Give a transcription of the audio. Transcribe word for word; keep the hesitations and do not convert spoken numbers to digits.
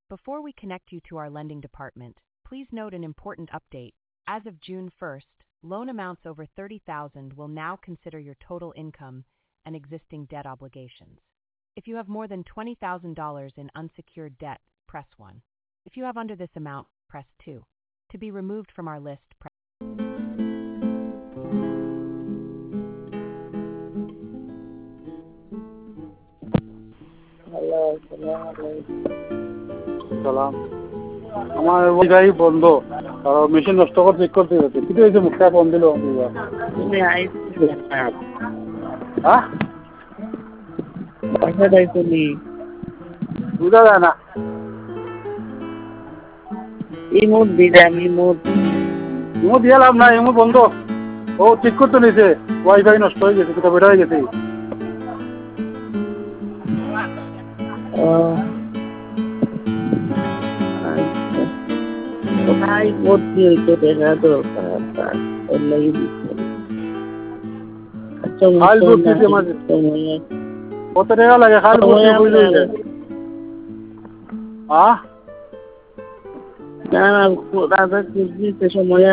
Before we connect you to our lending department, please note an important update. As of June first, loan amounts over thirty thousand will now consider your total income and existing debt obligations. If you have more than twenty thousand dollars in unsecured debt, press one. If you have under this amount, press two. To be removed from our list, press Hello, salam alaikum. সালাম আমার ওইটাই বন্ধ আর machine নষ্ট করে check করতে হচ্ছে কি হয়েছে মুখটা কম দিল তুমি আইছিলে না হ্যাঁ বাসাটাই তুমি বুঝা যায় না ইমোট দিলাম ইমোট ইমো দিয়ে লাভ না ইমো বন্ধ ও চেক করতে নিয়েছে ওয়াইফাই নষ্ট হয়ে গেছে কোথাও বেড়া হয়ে গেছে কোথায় ভর্তি হইতে দেখা দরকার ওর লাগি দিচ্ছে আচ্ছা খাল ভর্তি মাঝে কত টাকা লাগে খাল ভর্তি হইলে হ্যাঁ না না দাদা দিতে সময়